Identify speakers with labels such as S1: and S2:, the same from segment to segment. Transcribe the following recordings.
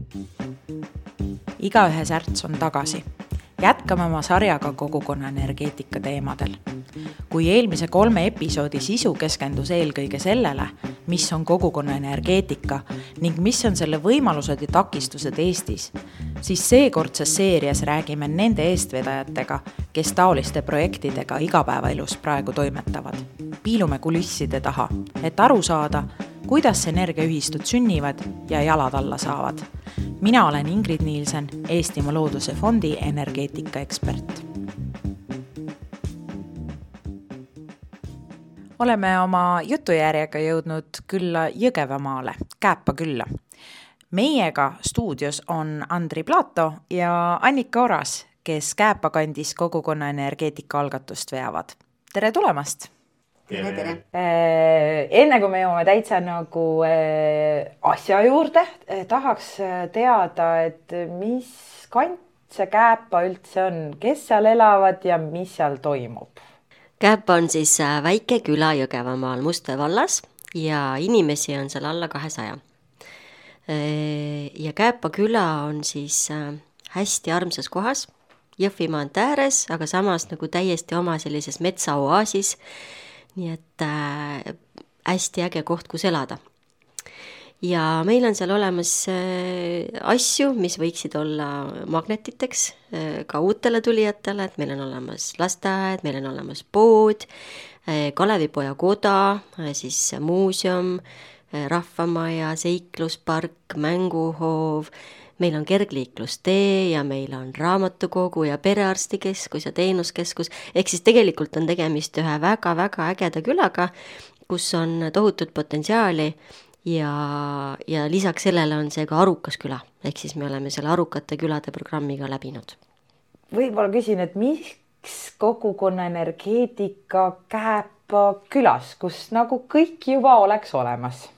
S1: Igaühe särts on tagasi. Jätkame oma sarjaga kogukonna energeetika teemadel. Kui eelmise 3 episoodi sisu keskendus eelkõige sellele, mis on kogukonna energeetika ning mis on selle võimalused ja takistused Eestis, siis seekordses seerias räägime nende eestvedajatega, kes taoliste projektidega igapäevaelus praegu toimetavad. Piilume kulisside taha, et aru saada, kuidas energiaühistud sünnivad ja jalad alla saavad. Mina olen Ingrid Nielsen, Eestimaa Looduse Fondi energeetikaekspert. Oleme oma jutujärjega jõudnud külla Jõgevamaale, Kääpa külla. Meiega stuudios on Andri Plato ja Annika Oras, kes Kääpa kandis kogukonna energeetika algatust veavad. Tere tulemast!
S2: Tere.
S1: Enne kui me jõuame täitsa nagu asja juurde, tahaks teada, et mis kant see Kääpa üldse on, kes seal elavad ja mis seal toimub?
S2: Kääpa on siis väike küla Jõgevamaal Mustve vallas ja inimesi on seal alla 200. Ja Kääpa küla on siis hästi armsas kohas, Jõhvi maantee ääres, aga samas nagu täiesti oma sellises metsaoaasis. Nii et hästi äge koht, kus elada. Ja meil on seal olemas asju, mis võiksid olla magnetiteks ka uutele tulijatele, et meil on olemas lasteaed, meil on olemas pood, Kalevipoja koda, siis muuseum, rahvamaja, seikluspark, mänguhoov, meil on kergliiklustee ja meil on raamatukogu ja perearstikeskus ja teenuskeskus. Ehk siis tegelikult on tegemist ühe väga-väga ägeda külaga, kus on tohutut potentsiaali ja lisaks sellele on see ka arukas küla. Ehk siis me oleme selle arukate külade programmiga läbinud.
S1: Võib-olla küsin, et miks kogukonna energeetika Kääpa külas, kus nagu kõik juba oleks olemas?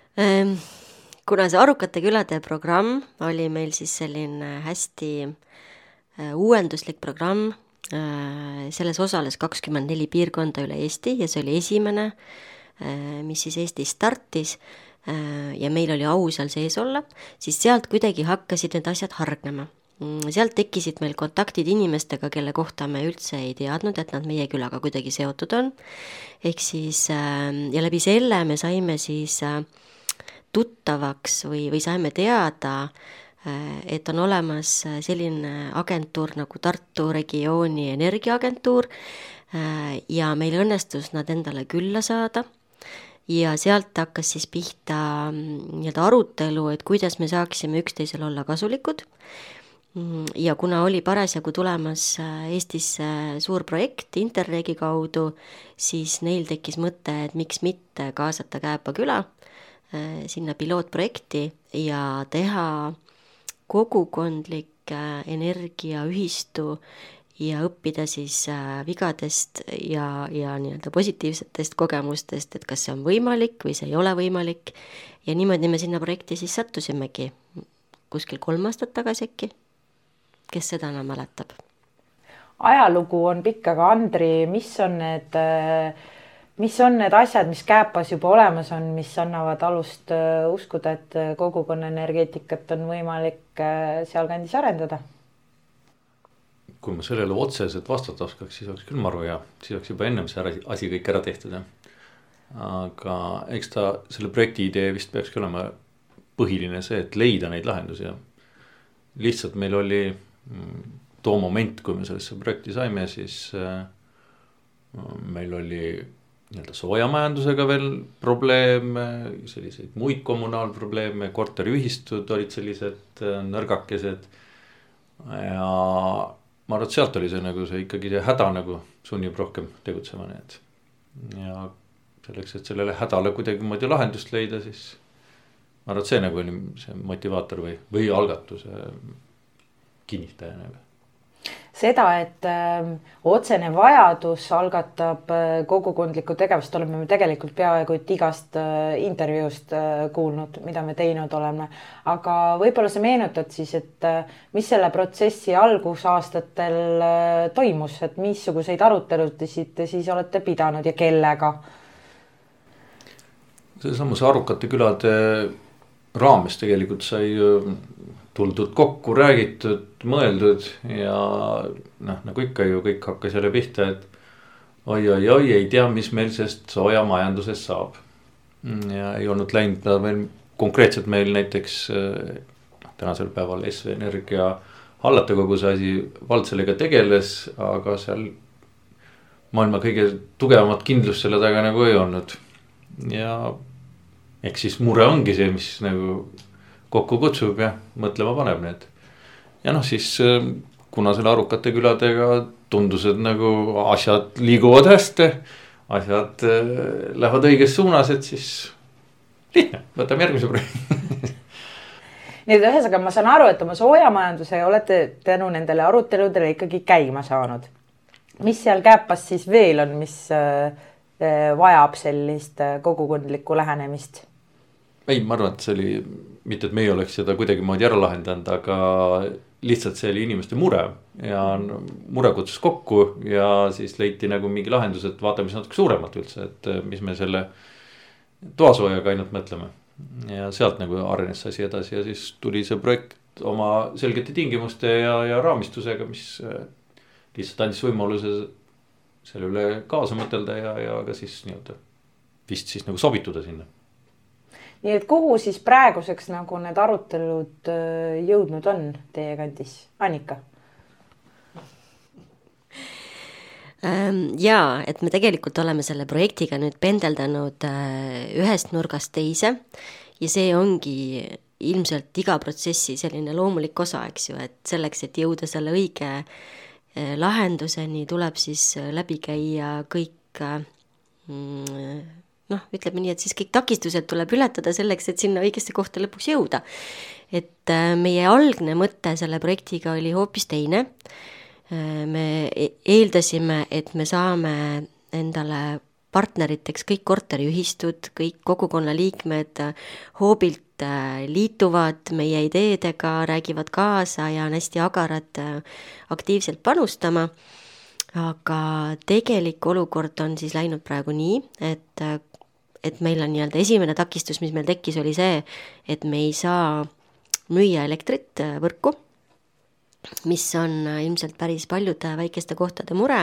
S2: Kuna see arukate külade programm oli meil siis selline hästi uuenduslik programm, selles osales 24 piirkonda üle Eesti ja see oli esimene, mis siis Eestis startis ja meil oli au seal sees olla, siis sealt kuidagi hakkasid need asjad hargnema. Sealt tekkisid meil kontaktid inimestega, kelle kohta me üldse ei teadnud, et nad meie külaga kuidagi seotud on. Ehk siis, ja läbi selle me saime siis tuttavaks või saime teada, et on olemas selline agentuur nagu Tartu regiooni energiaagentuur ja meil õnnestus nad endale külla saada ja sealt hakkas siis pihta arutelu, et kuidas me saaksime üksteisel olla kasulikud ja kuna oli parasjagu tulemas Eestisse suur projekt Interregi kaudu, siis neil tekkis mõte, et miks mitte kaasata Kääpa küla sinna pilootprojekti ja teha kogukondlik energiaühistu ja õppida siis vigadest ja nii-öelda positiivsetest kogemustest, et kas see on võimalik või see ei ole võimalik. Ja niimoodi me sinna projekti siis sattusimegi kuskil 3 aastat tagasi äkki. Kes seda enam mäletab?
S1: Ajalugu on pikk, aga Andri, mis on need asjad, mis Kääpas juba olemas on, mis annavad alust uskuda, et kogukonna energeetikat on võimalik sealkandis arendada?
S3: Kui ma sellele otseselt vastata oskaks, siis oleks küll maru ja siis oleks juba ennem see asi kõik ära tehtud. Aga eks selle projekti idee vist peakski olema põhiline see, et leida neid lahendusi. Lihtsalt meil oli too moment, kui me sellesse projekti saime, siis meil oli soojamajandusega veel probleeme, selliseid muid kommunaalprobleeme, korteriühistud olid sellised nõrgakesed ja ma arvan, et sealt oli see ikkagi see häda sunnib rohkem tegutsema need. Ja selleks, et sellele hädale kuidagi lahendust leida, siis ma arvan, et see oli see motivaator või algatuse kinnitajana.
S1: Seda, et otsene vajadus algatab kogukondlikku tegevust, oleme me tegelikult peaaegu igast intervjuust kuulnud, mida me teinud oleme. Aga võib-olla sa meenutad siis, et mis selle protsessi algusaastatel toimus, et missuguseid arutelusid siis olete pidanud ja kellega?
S3: See samas arukate külade raames tegelikult sai tuldud kokku, räägitud, mõeldud ja noh, nagu ikka ju kõik hakkas jälle pihta, et oi, ei tea, mis meil sellest soojamajandusest saab. Ja ei olnud läinud veel konkreetselt meil näiteks tänasel päeval SV Energia hallata kogu see asi, vald sellega tegeles, aga seal maailma kõige tugevamat kindlust selle taga nagu ei olnud. Ja eks siis mure ongi see, mis nagu kokku kutsub ja mõtlema paneb need. Ja noh, siis kuna selle Arukate küladega tundus, et nagu asjad liiguvad hästi, asjad lähevad õiges suunas, et siis lihtne, võtame järgmise projekti.
S1: Nii et ühesõnaga ma saan aru, et oma soojamajanduse olete tänu nendele aruteludele ikkagi käima saanud. Mis seal Kääpas siis veel on, mis vajab sellist kogukondlikku lähenemist?
S3: Ei, ma arvan, et see oli, mitte et meie oleks seda kuidagi moodi ära lahendanud, aga lihtsalt see oli inimeste mure ja mure kutsus kokku ja siis leiti nagu mingi lahendus, et vaatame siis natuke suuremat üldse, et mis me selle toasoojaga ainult mõtleme. Ja sealt nagu arenes asi edasi ja siis tuli see projekt oma selgete tingimuste ja raamistusega, mis lihtsalt andis võimaluse selle üle kaasa mõtelda ja ka siis nii-öelda vist siis nagu sobituda sinna.
S1: Nii et kuhu siis praeguseks nagu need arutelud jõudnud on teie kandis? Annika?
S2: Jaa, et me tegelikult oleme selle projektiga nüüd pendeldanud ühest nurgast teise ja see ongi ilmselt iga protsessi selline loomulik osa, eks ju, et selleks, et jõuda selle õige lahenduseni, tuleb siis läbi käia kõik ütleme nii, et siis kõik takistused tuleb ületada selleks, et sinna õigesse kohta lõpuks jõuda. Et meie algne mõte selle projektiga oli hoopis teine. Me eeldasime, et me saame endale partneriteks kõik korteriühistud, kõik kogukonna liikmed hoobilt liituvad meie ideedega, räägivad kaasa ja on hästi agarad aktiivselt panustama. Aga tegelik olukord on siis läinud praegu nii, et meil on nii-öelda esimene takistus, mis meil tekkis, oli see, et me ei saa müüa elektrit võrku, mis on ilmselt päris paljude väikeste kohtade mure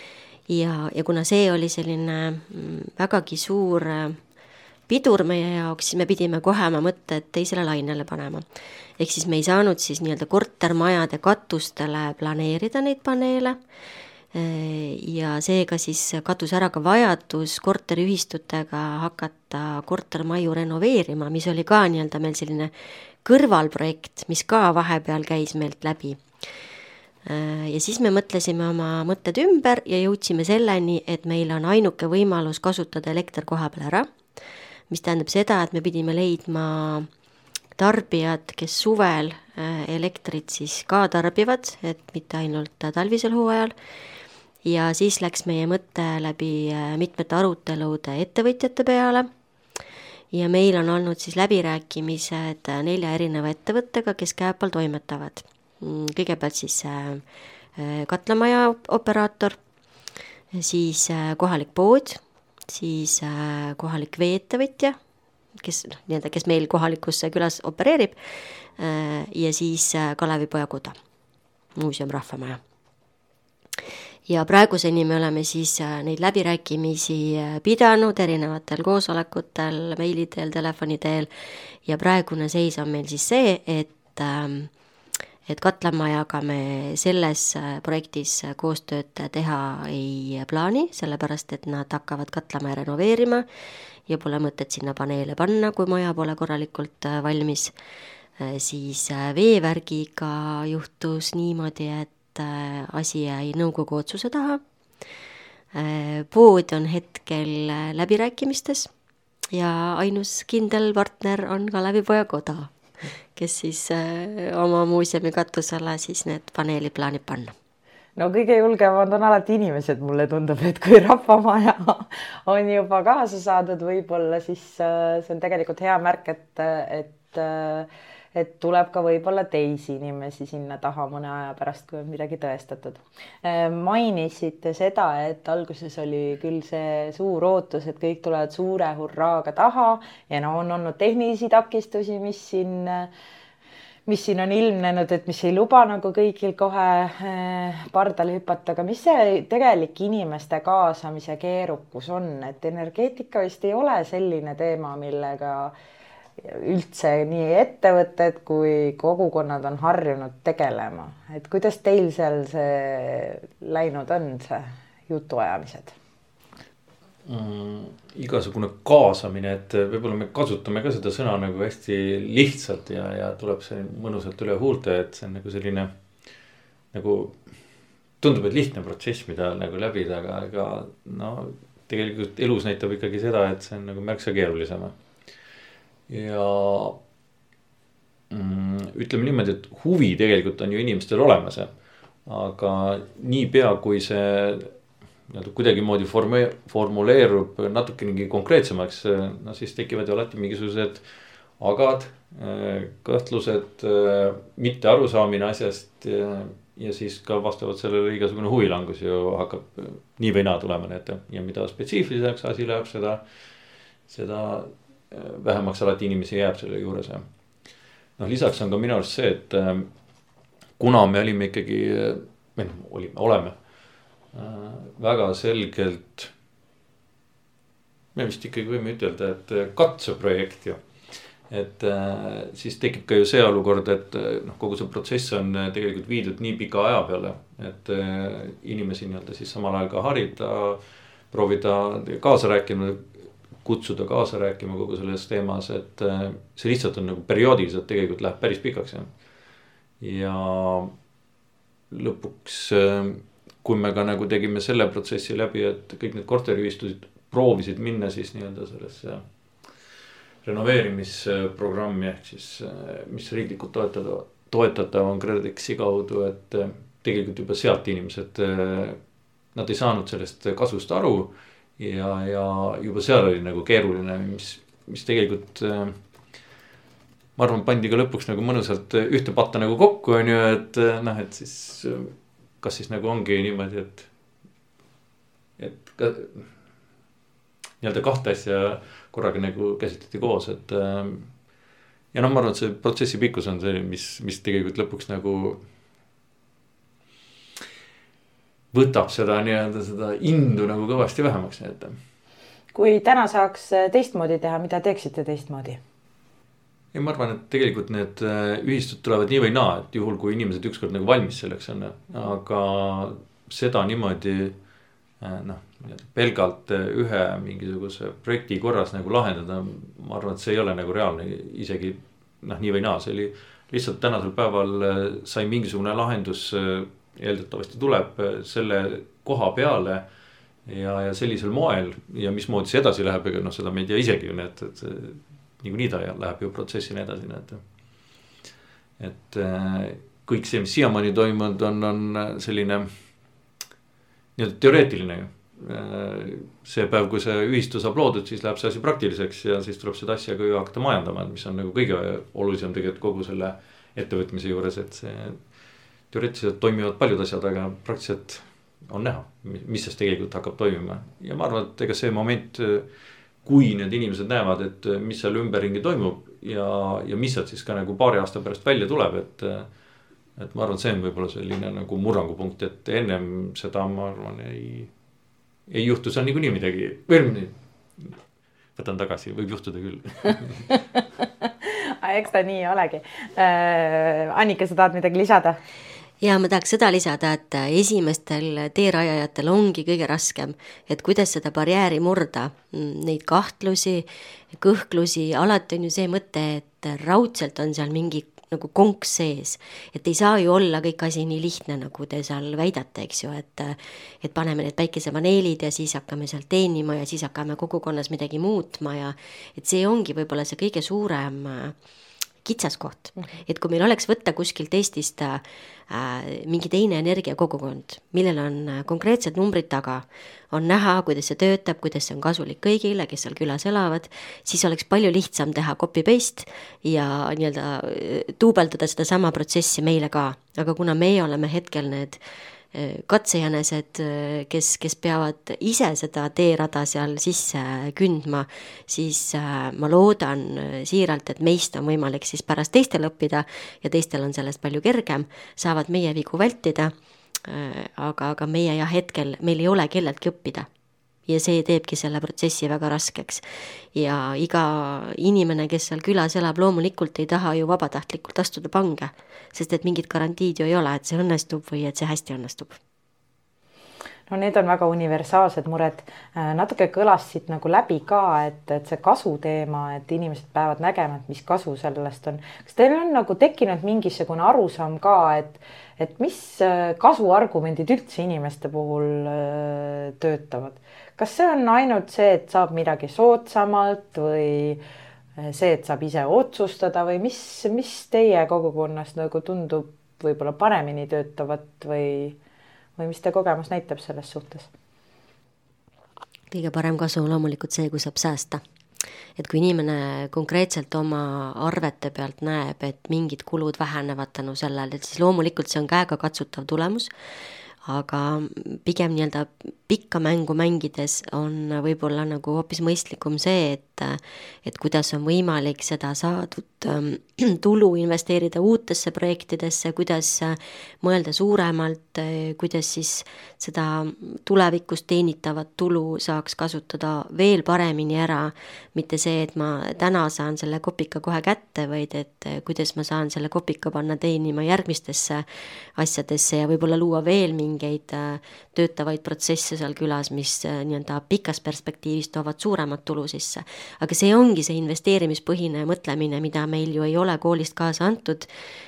S2: ja kuna see oli selline vägagi suur pidur meie jaoks, siis me pidime kohe oma mõtted teisele lainele panema. Ehk siis me ei saanud siis nii-öelda kortermajade katustele planeerida neid paneele ja seega siis kadus ära ka vajadus korteriühistutega hakata kortermaju renoveerima, mis oli ka nii-öelda meil selline kõrvalprojekt, mis ka vahepeal käis meilt läbi. Ja siis me mõtlesime oma mõtted ümber ja jõudsime selleni, et meil on ainuke võimalus kasutada elekter koha peal ära, mis tähendab seda, et me pidime leidma tarbijad, kes suvel elektrit siis ka tarbivad, et mitte ainult talvisel hooajal. Ja siis läks meie mõte läbi mitmete arutelude ettevõtjate peale ja meil on olnud siis läbirääkimised 4 erineva ettevõttega, kes Kääpal toimetavad. Kõigepealt siis katlamaja operaator, siis kohalik pood, siis kohalik veeettevõtja, kes meil kohalikus külas opereerib ja siis Kalevipoja koda, muuseum rahvamaja. Ja praeguseni me oleme siis neid läbirääkimisi pidanud erinevatel koosolekutel, meiliteel, telefoniteel ja praegune seis on meil siis see, et katlamajaga me selles projektis koostööd teha ei plaani, sellepärast et nad hakkavad katlamaja renoveerima ja pole mõtet sinna paneele panna, kui maja pole korralikult valmis. Siis veevärgiga juhtus niimoodi, et asi jäi nõukogu otsuse taha. Pood on hetkel läbirääkimistes ja ainus kindel partner on Kalevipoja koda, kes siis oma muuseumi katusele siis need paneelid plaanib panna.
S1: No kõige julgemad on alati inimesed, mulle tundub, et kui rahvamaja on juba kaasa saadud, võib-olla siis see on tegelikult hea märk, et tuleb ka võib-olla teisi inimesi sinna taha mõne aja pärast, kui on midagi tõestatud. Mainisite seda, et alguses oli küll see suur ootus, et kõik tulevad suure hurraaga taha ja on olnud tehnilisi takistusi, mis siin on ilmnenud, et mis ei luba nagu kõigil kohe pardale hüpata, aga mis see tegelik inimeste kaasamise keerukus on, et energeetika vist ei ole selline teema, millega üldse nii ettevõtted kui kogukonnad on harjunud tegelema. Et kuidas teil seal see läinud on, see jutuajamised?
S3: Igasugune kaasamine, et võib-olla me kasutame ka seda sõna nagu hästi lihtsalt ja tuleb see mõnusalt üle huulte, et see on nagu selline nagu tundub, et lihtne protsess, mida nagu läbida, aga no tegelikult elus näitab ikkagi seda, et see on nagu märksa keerulisem. Ja ütleme niimoodi, et huvi tegelikult on ju inimestel olemas, aga niipea kui see kuidagi moodi formuleerub natukenegi konkreetsemaks, no siis tekivad ju alati mingisugused agad, kõhtlused, mitte arusaamine asjast ja siis ka vastavalt sellele igasugune huvilangus ju hakkab nii või naa tulema need ja mida spetsiifiliseks asi läheb, seda vähemaks alati inimesi jääb selle juures. No lisaks on ka minu arust see, et kuna me olime ikkagi, oleme väga selgelt, me vist ikkagi võime ütelda, et katseprojekt ju, et siis tekib ka ju see olukord, et kogu see protsess on tegelikult viidud nii pika aja peale, et inimesi nii-öelda siis samal ajal ka harida, proovida kaasa rääkima, kutsuda kaasa rääkima kogu selles teemas, et see lihtsalt on nagu perioodiliselt tegelikult läheb päris pikaks ja lõpuks kui me ka nagu tegime selle protsessi läbi, et kõik need korteriühistud proovisid minna siis nii-öelda sellesse renoveerimisprogrammi ehk siis, mis riiklikult toetatav on KredExi kaudu, et tegelikult juba sealt inimesed, nad ei saanud sellest kasvust aru ja juba seal oli nagu keeruline, mis tegelikult ma arvan, pandi ka lõpuks nagu mõnusalt ühte patta nagu kokku on ju, et noh, et siis kas siis nagu ongi niimoodi, et ka nii-öelda kahte asja korraga nagu käsitleti koos, et ja noh, ma arvan, et see protsessi pikkus on see, mis tegelikult lõpuks nagu võtab seda nii-öelda seda indu nagu kõvasti vähemaks.
S1: Kui täna saaks teistmoodi teha, mida teeksite teistmoodi?
S3: Ja ma arvan, et tegelikult need ühistud tulevad nii või naa, et juhul kui inimesed ükskord nagu valmis selleks on, aga seda niimoodi pelgalt ühe mingisuguse projekti korras nagu lahendada, ma arvan, et see ei ole nagu reaalne isegi nii või naa, see oli lihtsalt tänasel päeval sai mingisugune lahendus, eeldatavasti tuleb selle koha peale ja sellisel moel ja mismoodi see edasi läheb, ega seda me ei tea isegi ju, et niikuinii ta läheb ju protsessina edasi, et kõik see, mis siiamaani toimunud on selline nii-öelda teoreetiline ju. See päev, kui see ühistu saab loodud, siis läheb see asi praktiliseks ja siis tuleb seda asja ka ju hakata majandama, mis on nagu kõige olulisem tegelikult kogu selle ettevõtmise juures, et see teoreetiliselt toimivad paljud asjad, aga praktiliselt on näha, mis sest tegelikult hakkab toimima ja ma arvan, et ega see moment, kui need inimesed näevad, et mis seal ümberringi toimub ja mis sealt siis ka nagu paari aasta pärast välja tuleb, et ma arvan, see on võib-olla selline nagu murrangupunkt, et ennem seda ma arvan ei juhtu seal niikuinii midagi, võtan tagasi, võib juhtuda küll.
S1: Eks ta nii olegi. Annika, sa tahad midagi lisada?
S2: Ja ma tahaks seda lisada, et esimestel teerajajatel ongi kõige raskem, et kuidas seda barjääri murda, neid kahtlusi, kõhklusi, alati on ju see mõte, et raudselt on seal mingi nagu konks sees, et ei saa ju olla kõik asi nii lihtne, nagu te seal väidate, eks ju, et paneme need päikesepaneelid ja siis hakkame seal teenima ja siis hakkame kogukonnas midagi muutma ja et see ongi võib-olla see kõige suurem kitsaskoht, et kui meil oleks võtta kuskilt Eestist mingi teine energiakogukond, millel on konkreetsed numbrid taga, on näha, kuidas see töötab, kuidas see on kasulik kõigile, kes seal külas elavad, siis oleks palju lihtsam teha copy-paste ja nii-öelda duubeldada seda sama protsessi meile ka. Aga kuna meie oleme hetkel need katsejänesed, kes peavad ise seda teerada seal sisse kündma, siis ma loodan siiralt, et meist on võimalik siis pärast teistel õppida ja teistel on sellest palju kergem, saavad meie vigu vältida, aga meie hetkel, meil ei ole kelleltki õppida. Ja see teebki selle protsessi väga raskeks. Ja iga inimene, kes seal külas elab, loomulikult ei taha ju vabatahtlikult astuda pange, sest et mingit garantiid ju ei ole, et see õnnestub või et see hästi õnnestub.
S1: No need on väga universaalsed mured. Natuke kõlas siit nagu läbi ka, et see kasu teema, et inimesed peavad nägema, et mis kasu sellest on. Kas teil on nagu tekkinud mingisugune arusaam ka, et mis kasuargumendid üldse inimeste puhul töötavad? Kas see on ainult see, et saab midagi soodsamalt või see, et saab ise otsustada või mis teie kogukonnas nagu tundub võib-olla paremini töötavat või mis te kogemus näitab selles suhtes?
S2: Kõige parem kasu on loomulikult see, kui saab säästa. Et kui inimene konkreetselt oma arvete pealt näeb, et mingid kulud vähenevad tänu sellele, et siis loomulikult see on käega katsutav tulemus, aga pigem nii-öelda pikka mängu mängides on võib-olla nagu hoopis mõistlikum see, et kuidas on võimalik seda saadud tulu investeerida uutesse projektidesse, kuidas mõelda suuremalt, kuidas siis seda tulevikus teenitavat tulu saaks kasutada veel paremini ära, mitte see, et ma täna saan selle kopika kohe kätte, vaid et kuidas ma saan selle kopika panna teenima järgmistesse asjadesse ja võib-olla luua veel mingeid töötavaid protsesse seal külas, mis nii-öelda pikas perspektiivis toovad suuremat tulu sisse. Aga see ongi see investeerimispõhine mõtlemine, mida meil ju ei ole koolist kaasa antud.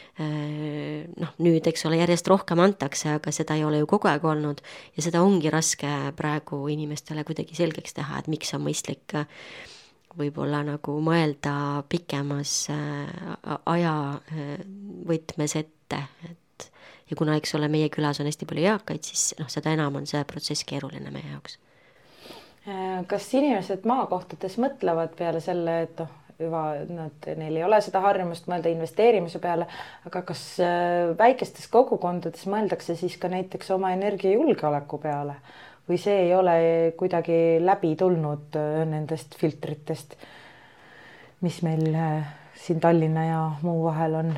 S2: Nüüd, eks ole, järjest rohkem antakse, aga seda ei ole ju kogu aeg olnud ja seda ongi raske praegu inimestele kuidagi selgeks teha, et miks on mõistlik võib-olla nagu mõelda pikemas aja võtmes ette, ja kuna, eks ole, meie külas on hästi palju eakaid, siis seda enam on see protsess keeruline meie jaoks.
S1: Kas inimesed maakohtades mõtlevad peale selle, et neil ei ole seda harjumust mõelda investeerimise peale, aga kas väikestes kogukondades mõeldakse siis ka näiteks oma energiajulgeoleku peale või see ei ole kuidagi läbi tulnud nendest filtritest, mis meil siin Tallinna ja muu vahel on?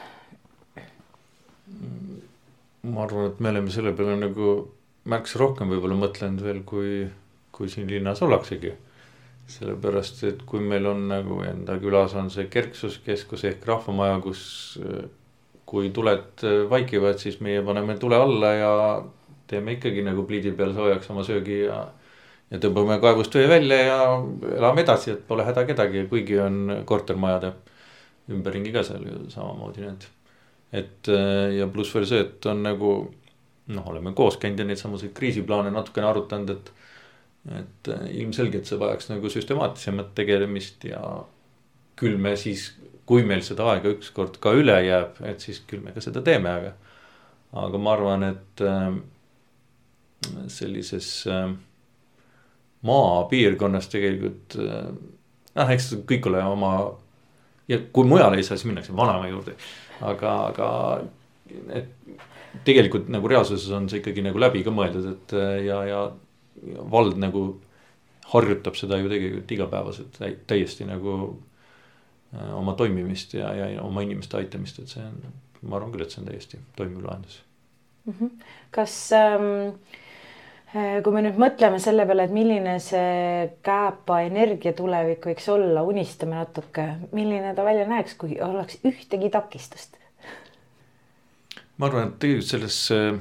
S3: Ma arvan, et me oleme selle peale nagu märksa rohkem võib-olla mõtlenud veel, kui siin linnas ollaksegi. Sellepärast, et kui meil on nagu enda külas on see kerksuskeskus ehk rahvamaja, kus kui tuled vaikivad, siis meie paneme tule alla ja teeme ikkagi nagu pliidi peal soojaks oma söögi ja tõmbame kaevust vee välja ja elame edasi, et pole häda kedagi, kuigi on kortermajade ümberringi ka seal ju samamoodi need. Et ja pluss veel see, et on nagu oleme koos käinud ja neid samuseid kriisiplaane natukene arutanud, et ilmselgelt see vajaks nagu süstemaatilisemat tegelemist ja küll me siis, kui meil seda aega ükskord ka üle jääb, et siis küll me ka seda teeme, aga ma arvan, et sellises maapiirkonnas tegelikult eks kõik ole oma ja kui mujal ei saa, siis minnakse vanaema juurde, aga et tegelikult nagu reaalsuses on see ikkagi nagu läbi ka mõeldud, et ja vald nagu harjutab seda ju tegelikult igapäevaselt täiesti nagu oma toimimist ja oma inimeste aitamist, et see on, ma arvan küll, et see on täiesti toimiv lahendus.
S1: Kas kui me nüüd mõtleme selle peale, et milline see Kääpa energia tulevik võiks olla, unistame natuke, milline ta välja näeks, kui oleks ühtegi takistust?
S3: Ma arvan, et tegelikult selles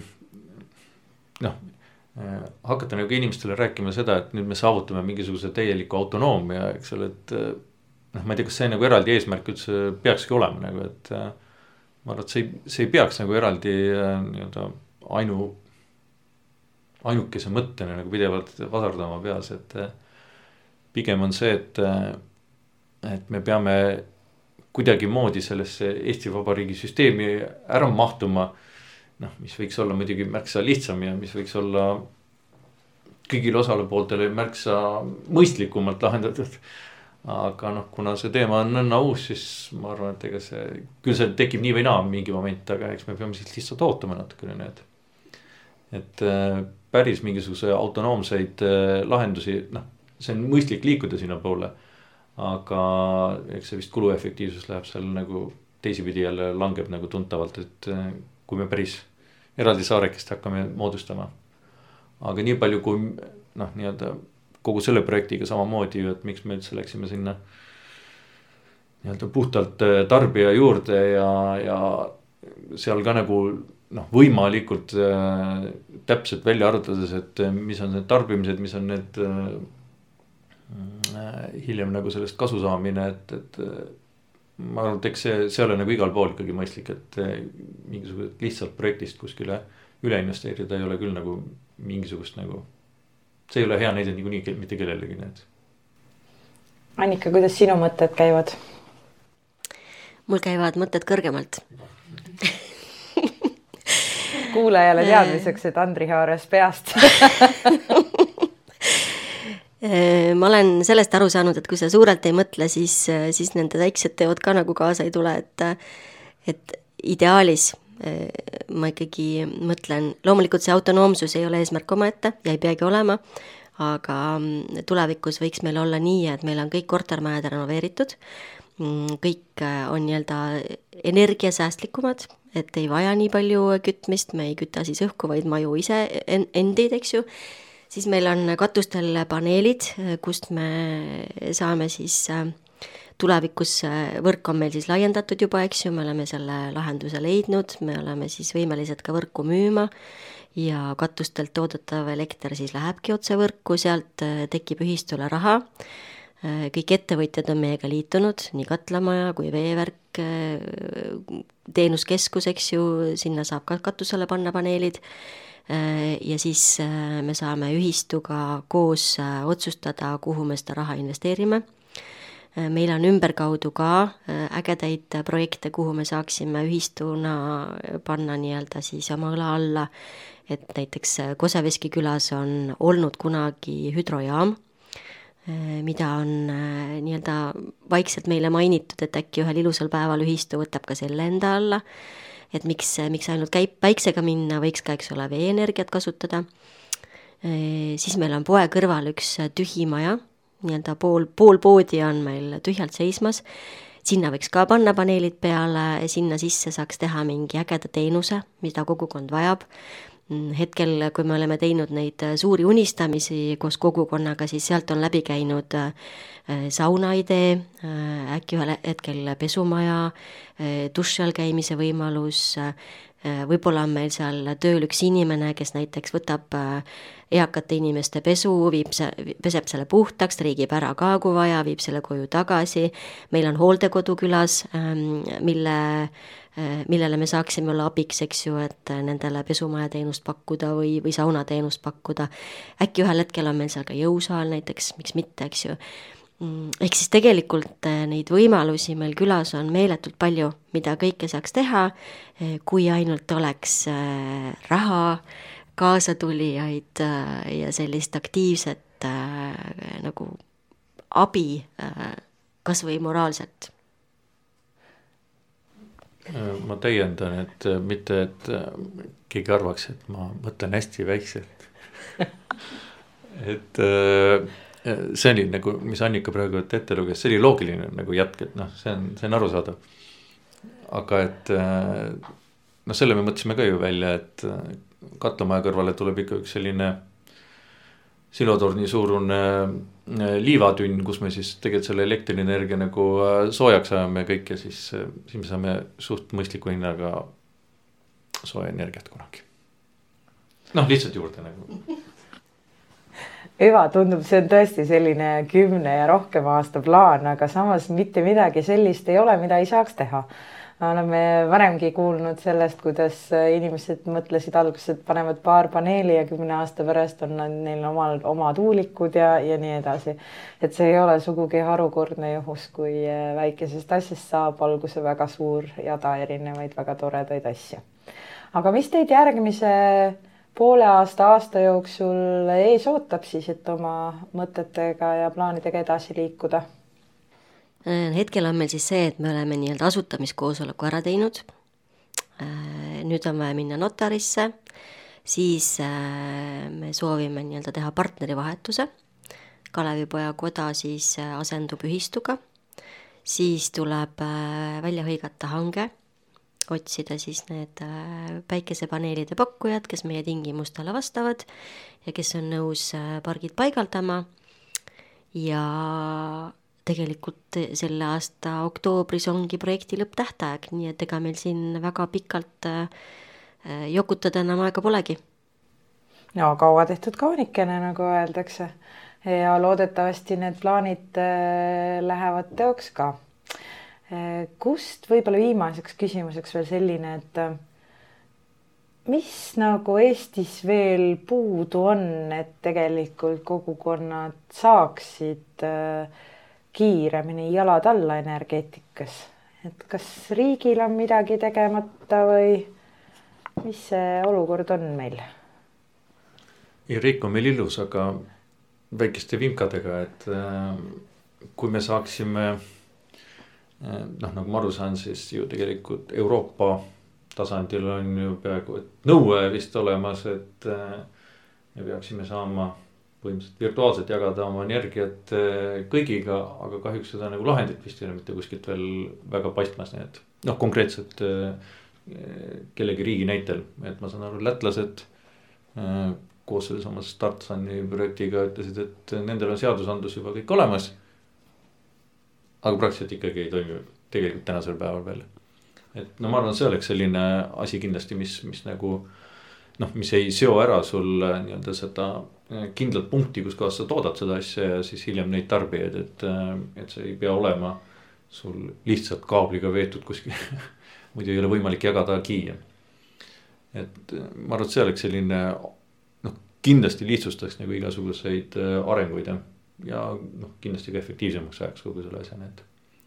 S3: hakata nagu inimestele rääkima seda, et nüüd me saavutame mingisuguse täieliku autonoomia, eks ole, et ma ei tea, kas see nagu eraldi eesmärk üldse peakski olema nagu, et ma arvan, et see ei peaks nagu eraldi nii-öelda ainukese mõttena nagu pidevalt vasardama peas, et pigem on see, et me peame kuidagi moodi sellesse Eesti Vabariigi süsteemi ära mahtuma, mis võiks olla muidugi märksa lihtsam ja mis võiks olla kõigile osalepooltele märksa mõistlikumalt lahendatud. Aga kuna see teema on nõnna uus, siis ma arvan, et ega küll see tekib nii või naa mingi moment, aga eks me peame siis lihtsalt ootama natukene need. et päris mingisuguse autonoomseid lahendusi, noh, see on mõistlik liikuda sinna poole. Aga eks see vist kuluefektiivsus läheb seal nagu teisipidi jälle langeb nagu tuntavalt, et kui me päris eraldi saarekest hakkame moodustama. Aga nii palju kui noh, nii-öelda kogu selle projektiga samamoodi, et miks me üldse läksime sinna nii-öelda puhtalt tarbija juurde ja seal ka nagu noh, võimalikult täpselt välja arvutades, et mis on need tarbimised, mis on need hiljem nagu sellest kasu saamine, et ma arvan, et eks see ole nagu igal pool ikkagi mõistlik, et mingisugused lihtsalt projektist kuskile üle investeerida ei ole küll nagu mingisugust nagu, see ei ole hea näide niikuinii mitte kellelegi need.
S1: Annika, kuidas sinu mõtted käivad?
S2: Mul käivad mõtted kõrgemalt.
S1: Kuulajale teadmiseks, et Andri haaras peast.
S2: Ma olen sellest aru saanud, et kui sa suurelt ei mõtle, siis nende väiksed teod ka nagu kaasa ei tule, et ideaalis ma ikkagi mõtlen, loomulikult see autonoomsus ei ole eesmärk omaette ja ei peagi olema, aga tulevikus võiks meil olla nii, et meil on kõik kortermajad renoveeritud, kõik on nii-öelda energiasäästlikumad, et ei vaja nii palju kütmist, me ei küta siis õhku, vaid maju ise endid, eks ju. Siis meil on katustel paneelid, kust me saame siis tulevikus, võrk on meil siis laiendatud juba, eks ju, me oleme selle lahenduse leidnud, me oleme siis võimelised ka võrku müüma ja katustelt toodetav elekter siis lähebki otse võrku, sealt tekib ühistule raha. Kõik ettevõtjad on meiega liitunud, nii katlamaja kui veevärk, teenuskeskus, eks ju, sinna saab ka katusele panna paneelid. Ja siis me saame ühistuga koos otsustada, kuhu me seda raha investeerime. Meil on ümberkaudu ka ägedaid projekte, kuhu me saaksime ühistuna panna nii-öelda siis oma õla alla, et näiteks Koseveski külas on olnud kunagi hüdrojaam, mida on nii-öelda vaikselt meile mainitud, et äkki ühel ilusal päeval ühistu võtab ka selle enda alla, et miks ainult käib päiksega minna, võiks ka, eks ole, veeenergiat kasutada. Siis meil on poe kõrval üks tühi maja, nii-öelda pool poodi on meil tühjalt seismas, sinna võiks ka panna paneelid peale, sinna sisse saaks teha mingi ägeda teenuse, mida kogukond vajab. Hetkel, kui me oleme teinud neid suuri unistamisi koos kogukonnaga, siis sealt on läbi käinud sauna idee, äkki ühel hetkel pesumaja, duši all käimise võimalus, võib-olla on meil seal tööl üks inimene, kes näiteks võtab eakate inimeste pesu, peseb selle puhtaks, riigib ära ka, kui vaja, viib selle koju tagasi. Meil on hooldekodu külas, millele me saaksime olla abiks, eks ju, et nendele pesumaja teenust pakkuda või sauna teenust pakkuda. Äkki ühel hetkel on meil seal ka jõusaal näiteks, miks mitte, eks ju. Ehk siis tegelikult neid võimalusi meil külas on meeletult palju, mida kõike saaks teha, kui ainult oleks raha, kaasatulijaid ja sellist aktiivset nagu abi, kas või moraalselt.
S3: Ma täiendan, et mitte, et keegi arvaks, et ma mõtlen hästi väikselt. Et see oli nagu, mis Annika praegu ette luges, see oli loogiline nagu jätk, et noh, see on arusaadav. Aga et selle me mõtlesime ka ju välja, et katlamaja kõrvale tuleb ikka üks selline silotorni suurune liivatünn, kus me siis tegelikult selle elektrienergia nagu soojaks ajame kõik ja siis me saame suht mõistliku hinnaga sooja energiat kunagi. Noh, lihtsalt juurde nagu.
S1: Eva, tundub, see on tõesti selline 10 ja rohkem aasta plaan, aga samas mitte midagi sellist ei ole, mida ei saaks teha. Oleme varemgi kuulnud sellest, kuidas inimesed mõtlesid alguses, et panevad paar paneeli ja 10 aasta pärast on neil oma tuulikud ja nii edasi. Et see ei ole sugugi harukordne juhus, kui väikesest asjast saab alguse väga suur jada erinevaid väga toredaid asju. Aga mis teid järgmise poole aasta jooksul ees ootab siis, et oma mõtetega ja plaanidega edasi liikuda?
S2: Hetkel on meil siis see, et me oleme nii-öelda asutamiskoosoleku ära teinud. Nüüd on vaja minna notarisse siis me soovime nii-öelda teha partnerivahetuse. Kalevipoja koda siis asendub ühistuga. Siis tuleb välja hõigata hange, otsida siis need päikesepaneelide pakkujad, kes meie tingimustele vastavad ja kes on nõus pargid paigaldama. Ja tegelikult selle aasta oktoobris ongi projekti lõpptähtaeg, nii et ega meil siin väga pikalt jokutada enam aega polegi.
S1: No kaua tehtud kaunikene, nagu öeldakse. Ja loodetavasti need plaanid lähevad teoks ka. Kust võib-olla viimaseks küsimuseks veel selline, et mis nagu Eestis veel puudu on, et tegelikult kogukonnad saaksid kiiremini jalad alla energeetikas? Et kas riigil on midagi tegemata või mis see olukord on meil?
S3: Riik on meil ilus, aga väikeste vimkadega, et kui me saaksime, nagu ma aru saan, siis ju tegelikult Euroopa tasandil on ju peaaegu nõue vist olemas, et me peaksime saama põhimõtteliselt virtuaalselt jagada oma energiat kõigiga, aga kahjuks seda nagu lahendit vist ei ole mitte kuskilt veel väga paistmas, nii et konkreetselt kellegi riigi näitel, et ma saan aru, lätlased koos selles oma Startsani projektiga ütlesid, et nendel on seadusandlus juba kõik olemas, aga praktiliselt ikkagi ei toimi tegelikult tänasel päeval veel. Et ma arvan, see oleks selline asi kindlasti, mis nagu mis ei seo ära sul nii-öelda seda kindlat punkti, kus kohas sa toodad seda asja ja siis hiljem neid tarbijaid, et see ei pea olema sul lihtsalt kaabliga veetud kuskil muidu ei ole võimalik jagadagi. Et ma arvan, et see oleks selline kindlasti lihtsustaks nagu igasuguseid arenguid ja kindlasti ka efektiivsemaks ajaks kogu selle asja need.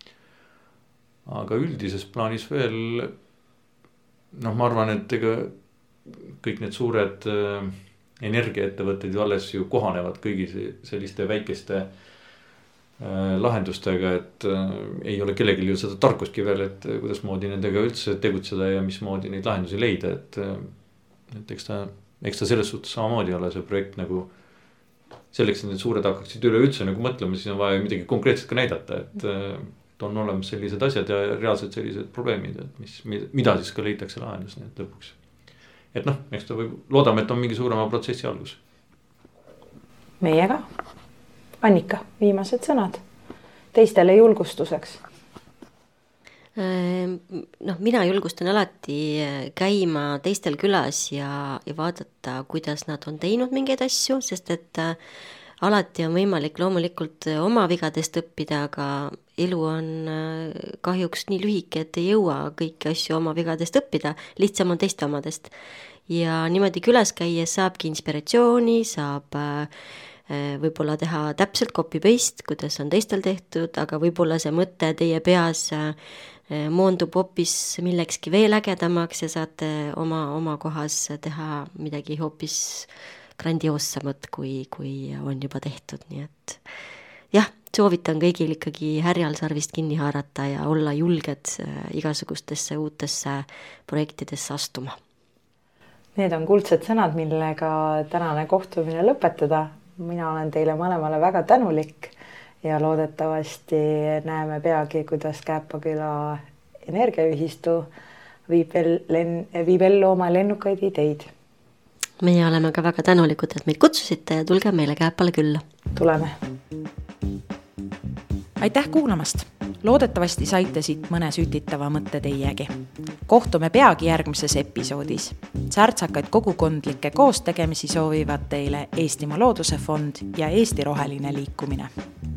S3: Aga üldises plaanis veel ma arvan, et ega kõik need suured energiaettevõtted ju alles ju kohanevad kõigi selliste väikeste lahendustega, et ei ole kellelgi ju seda tarkustki veel, et kuidas moodi nendega üldse tegutseda ja mismoodi neid lahendusi leida, et eks ta selles suhtes samamoodi ole see projekt nagu selleks, et need suured hakkaksid üleüldse nagu mõtlema, siis on vaja midagi konkreetselt ka näidata, et on olemas sellised asjad ja reaalselt sellised probleemid, et mida siis ka leitakse lahendus nii et lõpuks. Et eks ta loodame, et on mingi suurema protsessi algus.
S1: Meie ka. Annika, viimased sõnad teistele julgustuseks.
S2: Mina julgustan alati käima teistel külas ja vaadata, kuidas nad on teinud mingeid asju, sest et alati on võimalik loomulikult oma vigadest õppida, aga elu on kahjuks nii lühike, et ei jõua kõiki asju oma vigadest õppida, lihtsam on teiste omadest. Ja niimoodi külas käies saabki inspiratsiooni, saab võib-olla teha täpselt copy-paste, kuidas on teistel tehtud, aga võib-olla see mõte teie peas moondub hoopis millekski veel ägedamaks ja saate oma kohas teha midagi hoopis grandioossamat, kui on juba tehtud, nii et jah, soovitan kõigil ikkagi härjal sarvist kinni haarata ja olla julged igasugustesse uutesse projektidesse astuma.
S1: Need on kuldsed sõnad, millega tänane kohtumine lõpetada. Mina olen teile mõlemale väga tänulik ja loodetavasti näeme peagi, kuidas Kääpaküla energiaühistu viib ellu oma lennukaid ideid.
S2: Meie oleme ka väga tänulikud, et meid kutsusite ja tulge meile Kääpale külla.
S1: Tuleme. Aitäh kuulamast! Loodetavasti saite siit mõne sütitava mõtte teiegi. Kohtume peagi järgmises episoodis. Särtsakaid kogukondlikke koostegemisi soovivad teile Eestimaa Looduse Fond ja Eesti Roheline Liikumine.